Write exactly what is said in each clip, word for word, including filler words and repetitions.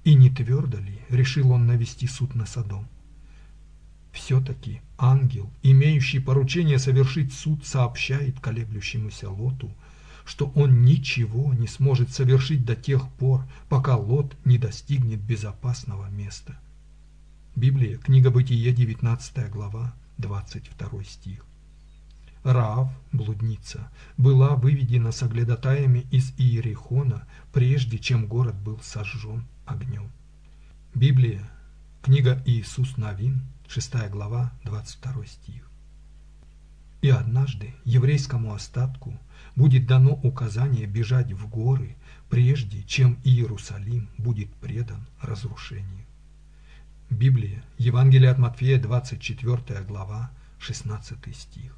И не твердо ли решил он навести суд на Содом? Все-таки ангел, имеющий поручение совершить суд, сообщает колеблющемуся Лоту, что он ничего не сможет совершить до тех пор, пока Лот не достигнет безопасного места. Библия, книга Бытие, девятнадцатая глава, двадцать второй стих. Раав, блудница, была выведена соглядатаями из Иерихона, прежде чем город был сожжен огнем. Библия, книга Иисус Навин, шестая глава, двадцать второй стих. И однажды еврейскому остатку будет дано указание бежать в горы, прежде чем Иерусалим будет предан разрушению. Библия, Евангелие от Матфея, двадцать четвёртая глава, шестнадцатый стих.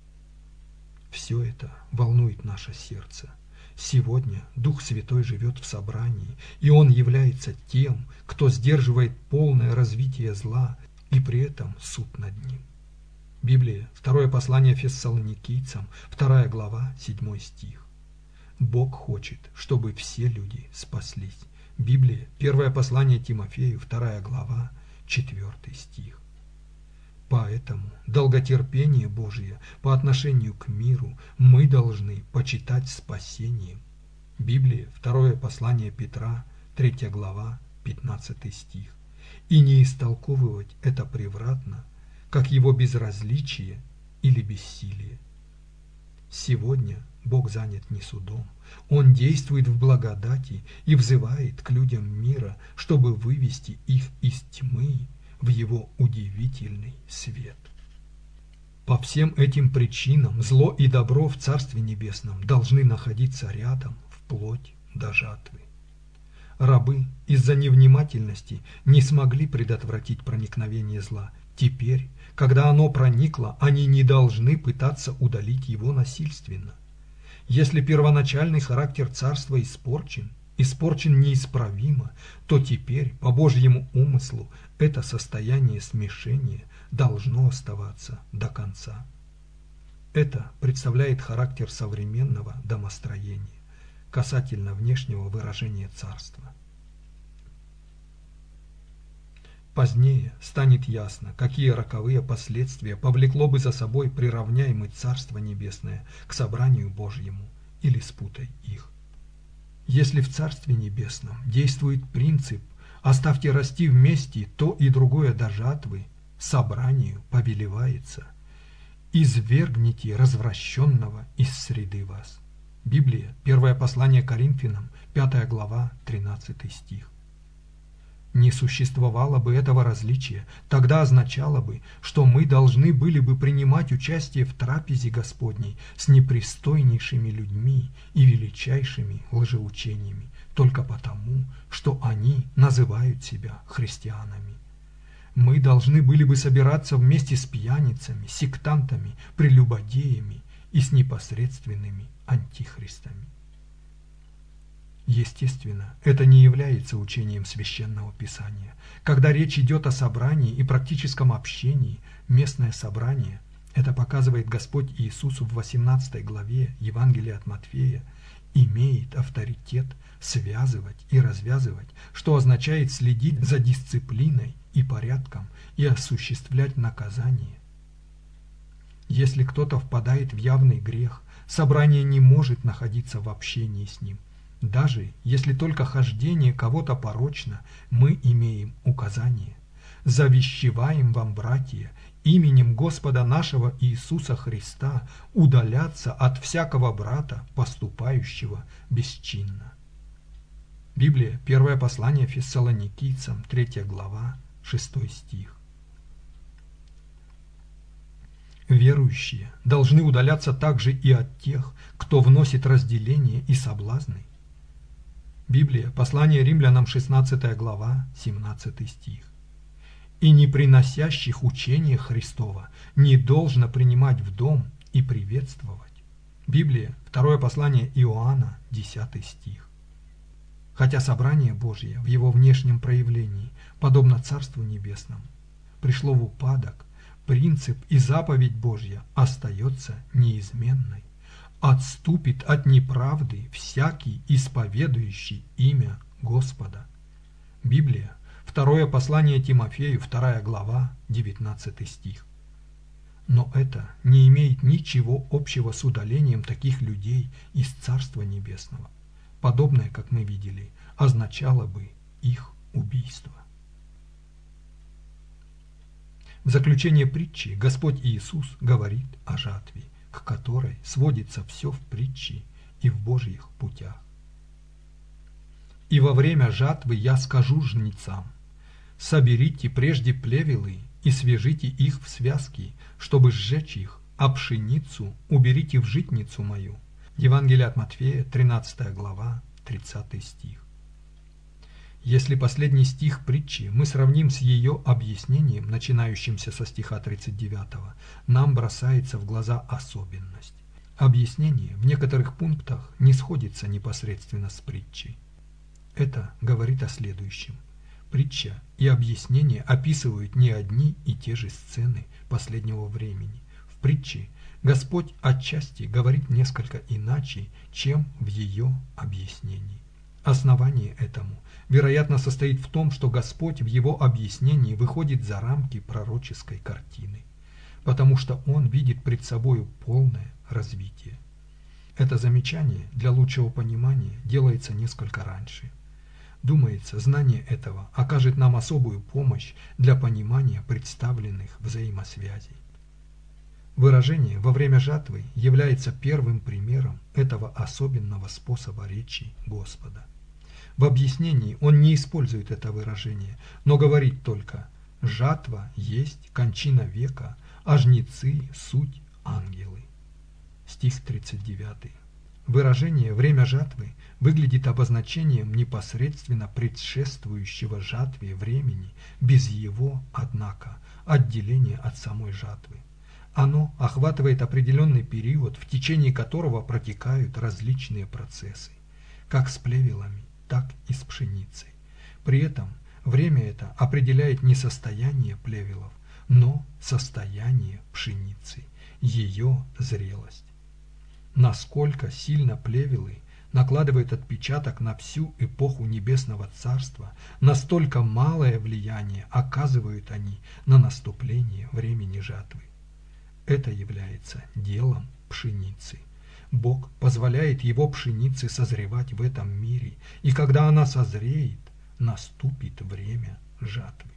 Все это волнует наше сердце. Сегодня Дух Святой живет в собрании, и Он является тем, кто сдерживает полное развитие зла, и при этом суд над ним. Библия, второе послание Фессалоникийцам, вторая глава, седьмой стих. Бог хочет, чтобы все люди спаслись. Библия, первое послание Тимофею, вторая глава, четвертый стих. Поэтому долготерпение Божие по отношению к миру мы должны почитать спасением. Библия, второе послание Петра, третья глава, пятнадцатый стих. И не истолковывать это превратно, как его безразличие или бессилие. Сегодня Бог занят не судом, Он действует в благодати и взывает к людям мира, чтобы вывести их из тьмы в Его удивительный свет. По всем этим причинам зло и добро в Царстве Небесном должны находиться рядом вплоть до жатвы. Рабы из-за невнимательности не смогли предотвратить проникновение зла. Теперь, когда оно проникло, они не должны пытаться удалить его насильственно. Если первоначальный характер царства испорчен, испорчен неисправимо, то теперь, по Божьему умыслу, это состояние смешения должно оставаться до конца. Это представляет характер современного домостроения касательно внешнего выражения царства. Позднее станет ясно, какие роковые последствия повлекло бы за собой приравняемое Царство Небесное к собранию Божьему, или спутай их. Если в Царстве Небесном действует принцип «оставьте расти вместе то и другое до жатвы», собранию повелевается «извергните развращенного из среды вас». Библия, первое послание Коринфянам, пятая глава, тринадцатый стих. Не существовало бы этого различия, тогда означало бы, что мы должны были бы принимать участие в трапезе Господней с непристойнейшими людьми и величайшими лжеучениями, только потому, что они называют себя христианами. Мы должны были бы собираться вместе с пьяницами, сектантами, прелюбодеями и с непосредственными антихристами. Естественно, это не является учением Священного Писания. Когда речь идет о собрании и практическом общении, местное собрание, это показывает Господь Иисус в восемнадцатой главе Евангелия от Матфея, имеет авторитет связывать и развязывать, что означает следить за дисциплиной и порядком и осуществлять наказание. Если кто-то впадает в явный грех, собрание не может находиться в общении с ним. Даже если только хождение кого-то порочно, мы имеем указание. Завещеваем вам, братья, именем Господа нашего Иисуса Христа удаляться от всякого брата, поступающего бесчинно. Библия, первое послание Фессалоникийцам, третья глава, шестой стих. Верующие должны удаляться также и от тех, кто вносит разделение и соблазны. Библия, послание римлянам, шестнадцатая глава, семнадцатый стих. И не приносящих учения Христова не должно принимать в дом и приветствовать. Библия, второе послание Иоанна, десятый стих. Хотя собрание Божье в его внешнем проявлении, подобно Царству Небесному, пришло в упадок, принцип и заповедь Божья остается неизменной. Отступит от неправды всякий, исповедующий имя Господа. Библия, второе послание Тимофею, вторая глава, девятнадцатый стих. Но это не имеет ничего общего с удалением таких людей из Царства Небесного. Подобное, как мы видели, означало бы их убийство. В заключение притчи Господь Иисус говорит о жатве, к которой сводится все в притче и в Божьих путях. «И во время жатвы я скажу жнецам: соберите прежде плевелы и свяжите их в связки, чтобы сжечь их, а пшеницу уберите в житницу мою». Евангелие от Матфея, тринадцатая глава, тридцатый стих. Если последний стих притчи мы сравним с ее объяснением, начинающимся со стиха тридцать девятого, нам бросается в глаза особенность. Объяснение в некоторых пунктах не сходится непосредственно с притчей. Это говорит о следующем. Притча и объяснение описывают не одни и те же сцены последнего времени. В притче Господь отчасти говорит несколько иначе, чем в ее объяснении. Основание этому, вероятно, состоит в том, что Господь в его объяснении выходит за рамки пророческой картины, потому что Он видит пред собою полное развитие. Это замечание для лучшего понимания делается несколько раньше. Думается, знание этого окажет нам особую помощь для понимания представленных взаимосвязей. Выражение «во время жатвы» является первым примером этого особенного способа речи Господа. В объяснении он не использует это выражение, но говорит только «жатва есть кончина века, а жнецы – суть ангелы». Стих тридцать девятый. Выражение «время жатвы» выглядит обозначением непосредственно предшествующего жатве времени, без его, однако, отделения от самой жатвы. Оно охватывает определенный период, в течение которого протекают различные процессы, как с плевелами, так и с пшеницей. При этом время это определяет не состояние плевелов, но состояние пшеницы, ее зрелость. Насколько сильно плевелы накладывают отпечаток на всю эпоху Небесного Царства, настолько малое влияние оказывают они на наступление времени жатвы. Это является делом пшеницы. Бог позволяет его пшенице созревать в этом мире, и когда она созреет, наступит время жатвы.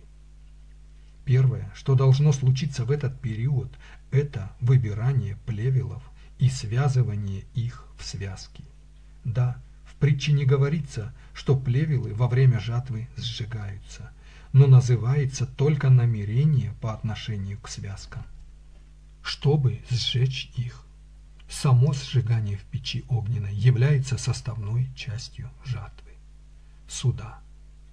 Первое, что должно случиться в этот период, это выбирание плевелов и связывание их в связки. Да, в притче не говорится, что плевелы во время жатвы сжигаются, но называется только намерение по отношению к связкам, чтобы сжечь их. Само сжигание в печи огненной является составной частью жатвы, суда.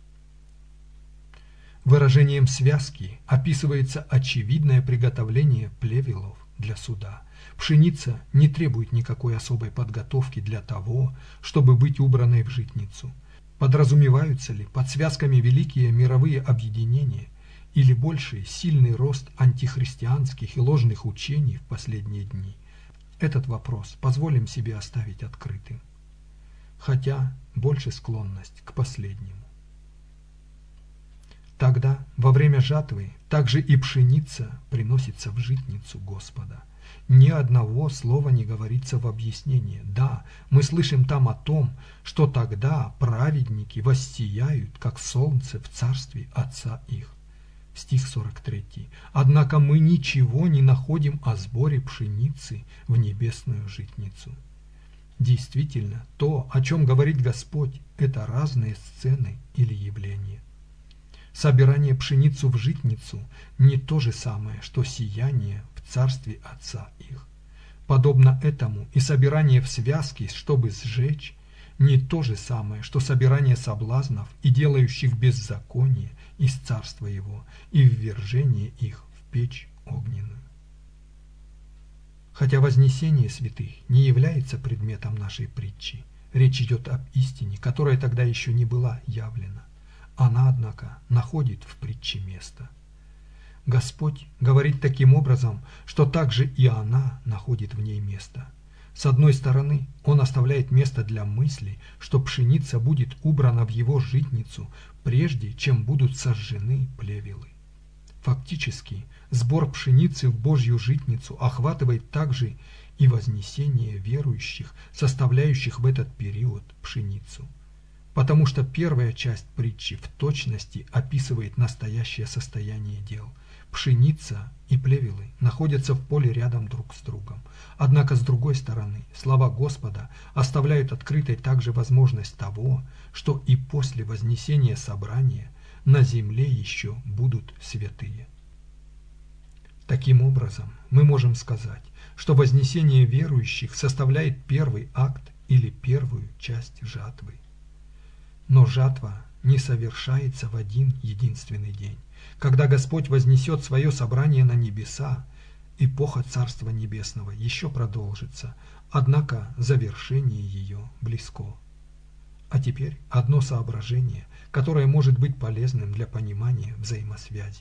Выражением связки описывается очевидное приготовление плевелов для суда. Пшеница не требует никакой особой подготовки для того, чтобы быть убранной в житницу. Подразумеваются ли под связками великие мировые объединения или больший сильный рост антихристианских и ложных учений в последние дни? Этот вопрос позволим себе оставить открытым, хотя больше склонность к последнему. Тогда, во время жатвы, также и пшеница приносится в житницу Господа. Ни одного слова не говорится в объяснении. Да, мы слышим там о том, что тогда праведники воссияют, как солнце в царстве Отца их. Стих сорок третий. Однако мы ничего не находим о сборе пшеницы в небесную житницу. Действительно, то, о чем говорит Господь, это разные сцены или явления. Собирание пшеницу в житницу не то же самое, что сияние в царстве Отца их. Подобно этому и собирание в связки, чтобы сжечь, не то же самое, что собирание соблазнов и делающих беззаконие из царства его и ввержение их в печь огненную. Хотя вознесение святых не является предметом нашей притчи, речь идет об истине, которая тогда еще не была явлена. Она, однако, находит в притче место. Господь говорит таким образом, что также и она находит в ней место. С одной стороны, он оставляет место для мысли, что пшеница будет убрана в его житницу, прежде чем будут сожжены плевелы. Фактически, сбор пшеницы в Божью житницу охватывает также и вознесение верующих, составляющих в этот период пшеницу. Потому что первая часть притчи в точности описывает настоящее состояние дел. Пшеница и плевелы находятся в поле рядом друг с другом. Однако, с другой стороны, слова Господа оставляют открытой также возможность того, что и после вознесения собрания на земле еще будут святые. Таким образом, мы можем сказать, что вознесение верующих составляет первый акт или первую часть жатвы. Но жатва не совершается в один единственный день. Когда Господь вознесет свое собрание на небеса, эпоха Царства Небесного еще продолжится, однако завершение ее близко. А теперь одно соображение, которое может быть полезным для понимания взаимосвязи.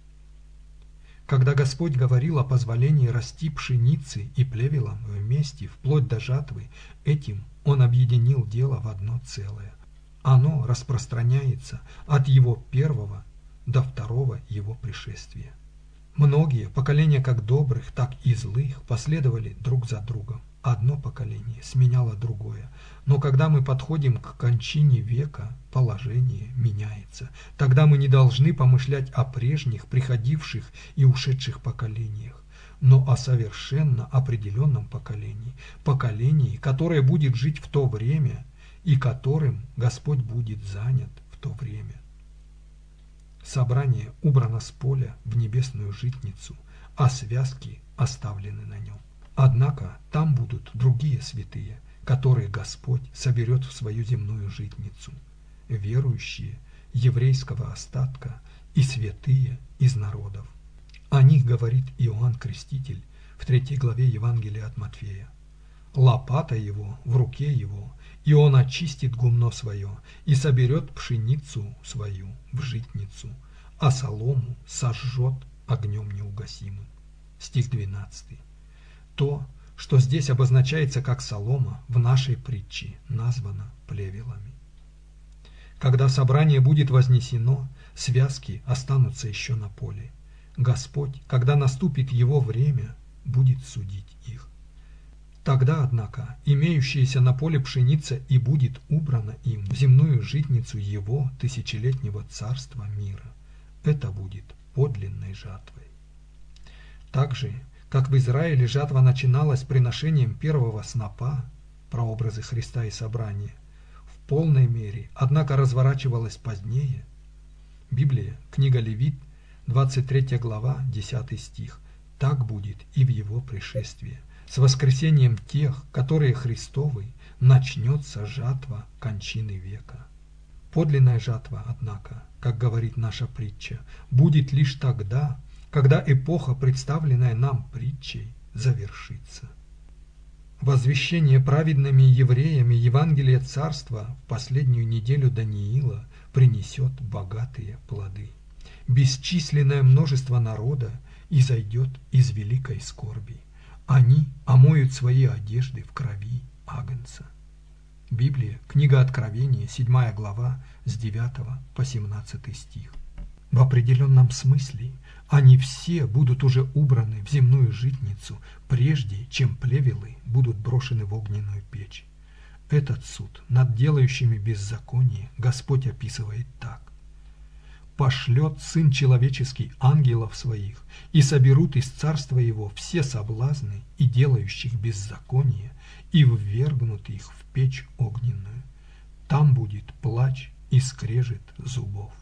Когда Господь говорил о позволении расти пшеницы и плевелам вместе вплоть до жатвы, этим Он объединил дело в одно целое. Оно распространяется от Его первого до второго Его пришествия. Многие поколения как добрых, так и злых последовали друг за другом. Одно поколение сменяло другое. Но когда мы подходим к кончине века, положение меняется. Тогда мы не должны помышлять о прежних, приходивших и ушедших поколениях, но о совершенно определенном поколении, поколении, которое будет жить в то время и которым Господь будет занят в то время. Собрание убрано с поля в небесную житницу, а связки оставлены на нем. Однако там будут другие святые, которые Господь соберет в свою земную житницу, верующие еврейского остатка и святые из народов. О них говорит Иоанн Креститель в третьей главе Евангелия от Матфея. «Лопата его в руке его, и он очистит гумно свое, и соберет пшеницу свою в житницу, а солому сожжет огнем неугасимым». Стих двенадцатый. То, что здесь обозначается как солома, в нашей притче названо плевелами. Когда собрание будет вознесено, связки останутся еще на поле. Господь, когда наступит Его время, будет судить их. Тогда, однако, имеющаяся на поле пшеница и будет убрана им в земную житницу Его тысячелетнего царства мира. Это будет подлинной жатвой. Так же, как в Израиле жатва начиналась приношением первого снопа, прообразы Христа и собрания, в полной мере, однако разворачивалась позднее. Библия, книга Левит, двадцать третья глава, десятый стих. Так будет и в Его пришествии. С воскресением тех, которые Христовы, начнется жатва кончины века. Подлинная жатва, однако, как говорит наша притча, будет лишь тогда, когда эпоха, представленная нам притчей, завершится. Возвещение праведными евреями Евангелия Царства в последнюю неделю Даниила принесет богатые плоды. Бесчисленное множество народа изойдет из великой скорби. Они омоют свои одежды в крови Агнца. Библия, книга Откровения, седьмая глава, с девятого по семнадцатый стих. В определенном смысле они все будут уже убраны в земную житницу, прежде чем плевелы будут брошены в огненную печь. Этот суд над делающими беззаконие Господь описывает так. «Пошлет Сын Человеческий ангелов Своих, и соберут из царства Его все соблазны и делающих беззаконие, и ввергнут их в печь огненную. Там будет плач и скрежет зубов».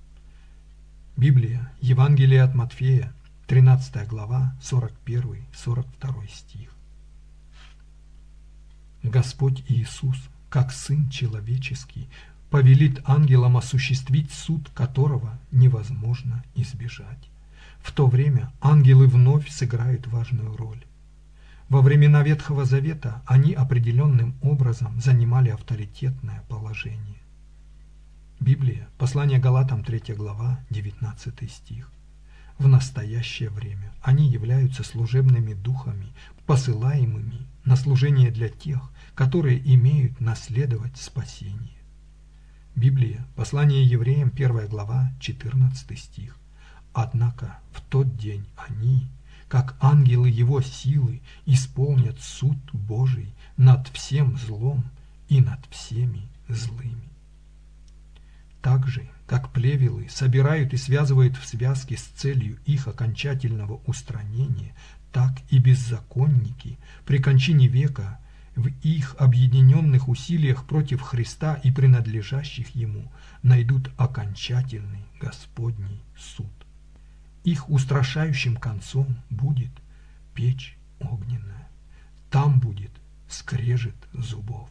Библия, Евангелие от Матфея, тринадцатая глава, сорок первый — сорок второй стих. Господь Иисус, как Сын Человеческий, повелит ангелам осуществить суд, которого невозможно избежать. В то время ангелы вновь сыграют важную роль. Во времена Ветхого Завета они определенным образом занимали авторитетное положение. Библия, послание Галатам, третья глава, девятнадцатый стих. в настоящее время. Они являются служебными духами, посылаемыми на служение для тех, которые имеют наследовать спасение. Библия, послание евреям, первая глава, четырнадцатый стих. «Однако в тот день они, как ангелы его силы, исполнят суд Божий над всем злом и над всеми злыми». Так же, как плевелы собирают и связывают в связки с целью их окончательного устранения, так и беззаконники при кончине века в их объединенных усилиях против Христа и принадлежащих Ему найдут окончательный Господний суд. Их устрашающим концом будет печь огненная. Там будет скрежет зубов.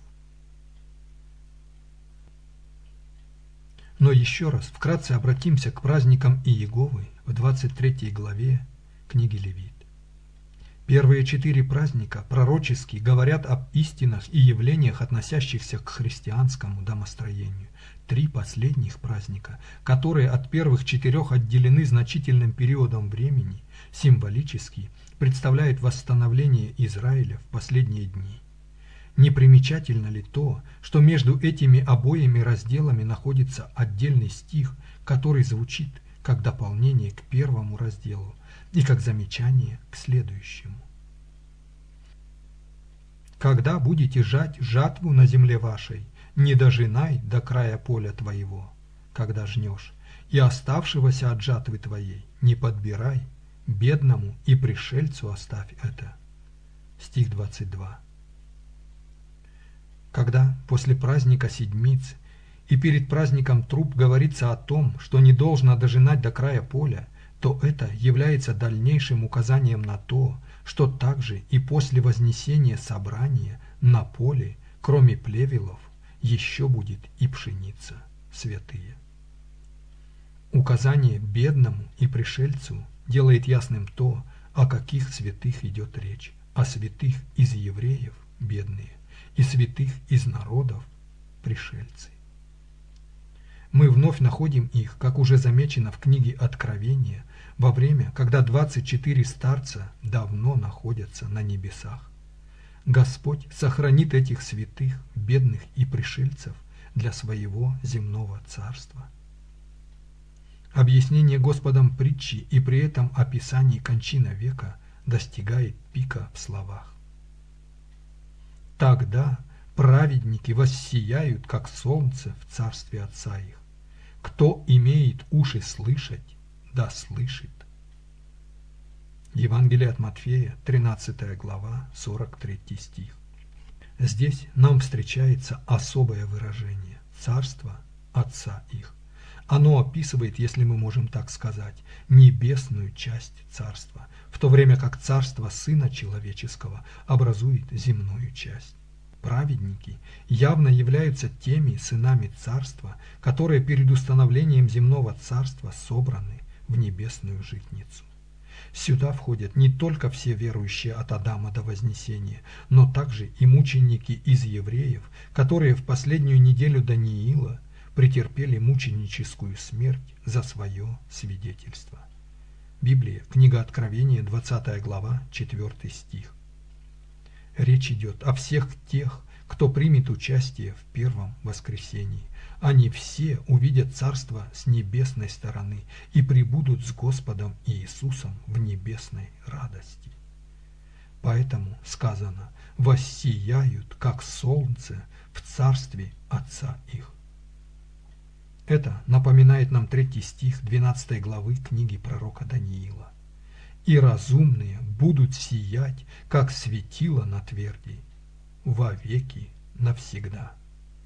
Но еще раз вкратце обратимся к праздникам Иеговы в двадцать третьей главе книги Левит. Первые четыре праздника пророчески говорят об истинах и явлениях, относящихся к христианскому домостроению. Три последних праздника, которые от первых четырех отделены значительным периодом времени, символически представляют восстановление Израиля в последние дни. Не примечательно ли то, что между этими обоими разделами находится отдельный стих, который звучит как дополнение к первому разделу и как замечание к следующему? «Когда будете жать жатву на земле вашей, не дожинай до края поля твоего, когда жнешь, и оставшегося от жатвы твоей не подбирай, бедному и пришельцу оставь это». Стих двадцать два. Когда после праздника Седмиц и перед праздником Труб говорится о том, что не должно дожинать до края поля, то это является дальнейшим указанием на то, что также и после вознесения собрания на поле, кроме плевелов, еще будет и пшеница, святые. Указание бедному и пришельцу делает ясным то, о каких святых идет речь, о святых из евреев, бедные, и святых из народов, пришельцы. Мы вновь находим их, как уже замечено в книге Откровения, во время, когда двадцать четыре старца давно находятся на небесах. Господь сохранит этих святых, бедных и пришельцев для своего земного царства. Объяснение Господом притчи и при этом описание кончины века достигает пика в словах. Тогда праведники воссияют, как солнце в царстве Отца их. Кто имеет уши слышать, да слышит. Евангелие от Матфея, тринадцатая глава, сорок третий стих. Здесь нам встречается особое выражение «царство Отца их». Оно описывает, если мы можем так сказать, небесную часть царства, в то время как царство Сына Человеческого образует земную часть. Праведники явно являются теми сынами царства, которые перед установлением земного царства собраны в небесную житницу. Сюда входят не только все верующие от Адама до Вознесения, но также и мученики из евреев, которые в последнюю неделю Даниила претерпели мученическую смерть за свое свидетельство. Библия, книга Откровения, двадцатая глава, четвёртый стих. Речь идет о всех тех, кто примет участие в первом воскресении. Они все увидят царство с небесной стороны и прибудут с Господом Иисусом в небесной радости. Поэтому сказано: «Воссияют, как солнце, в царстве Отца их». Это напоминает нам третий стих двенадцатой главы книги пророка Даниила. «И разумные будут сиять, как светило на тверди, вовеки навсегда».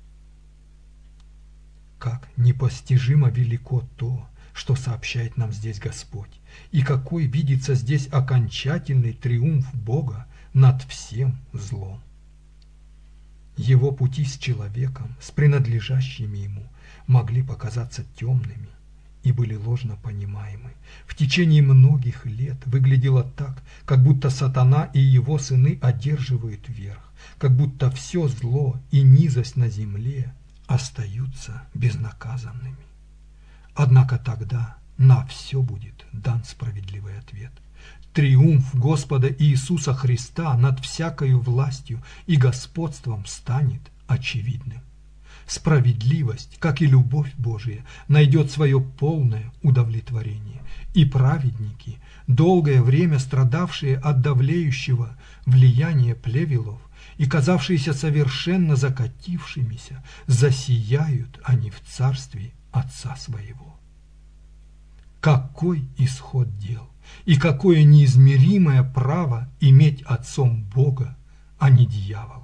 Как непостижимо велико то, что сообщает нам здесь Господь, и какой видится здесь окончательный триумф Бога над всем злом. Его пути с человеком, с принадлежащими ему, могли показаться темными и были ложно понимаемы. В течение многих лет выглядело так, как будто сатана и его сыны одерживают верх, как будто все зло и низость на земле остаются безнаказанными. Однако тогда на все будет дан справедливый ответ. Триумф Господа Иисуса Христа над всякою властью и господством станет очевидным. Справедливость, как и любовь Божия, найдет свое полное удовлетворение, и праведники, долгое время страдавшие от давлеющего влияния плевелов и казавшиеся совершенно закатившимися, засияют они в царстве Отца Своего. Какой исход дел и какое неизмеримое право иметь отцом Бога, а не дьявола!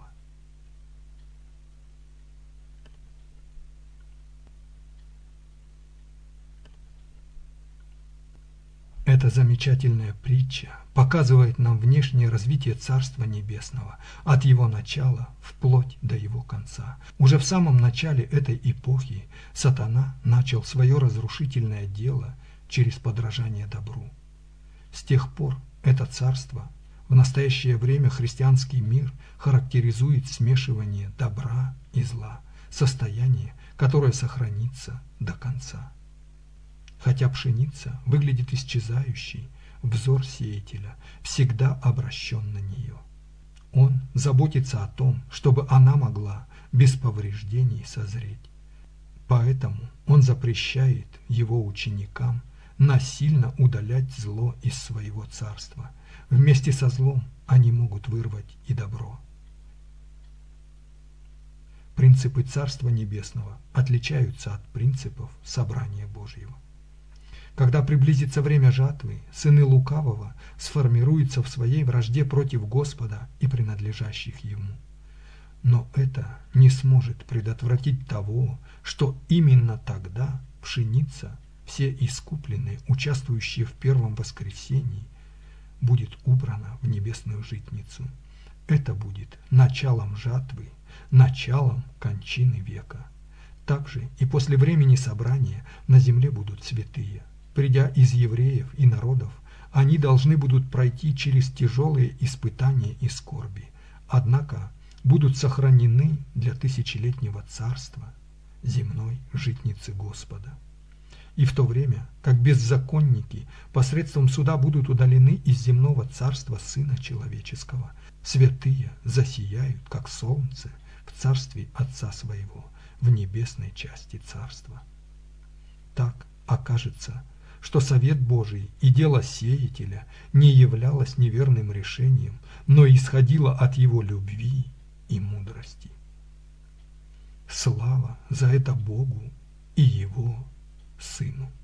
Эта замечательная притча показывает нам внешнее развитие Царства Небесного от его начала вплоть до его конца. Уже в самом начале этой эпохи сатана начал свое разрушительное дело через подражание добру. С тех пор это царство, в настоящее время христианский мир характеризует смешивание добра и зла, состояние, которое сохранится до конца. Хотя пшеница выглядит исчезающей, взор сеятеля всегда обращен на нее. Он заботится о том, чтобы она могла без повреждений созреть. Поэтому он запрещает его ученикам насильно удалять зло из своего царства. Вместе со злом они могут вырвать и добро. Принципы Царства Небесного отличаются от принципов собрания Божьего. Когда приблизится время жатвы, сыны лукавого сформируются в своей вражде против Господа и принадлежащих Ему. Но это не сможет предотвратить того, что именно тогда пшеница, все искупленные, участвующие в первом воскресении, будет убрана в небесную житницу. Это будет началом жатвы, началом кончины века. Также и после времени собрания на земле будут святые. Придя из евреев и народов, они должны будут пройти через тяжелые испытания и скорби, однако будут сохранены для тысячелетнего царства, земной житницы Господа. И в то время, как беззаконники посредством суда будут удалены из земного царства Сына Человеческого, святые засияют, как солнце, в царстве Отца Своего, в небесной части царства. Так окажется, что совет Божий и дело сеятеля не являлось неверным решением, но исходило от его любви и мудрости. Слава за это Богу и Его Сыну.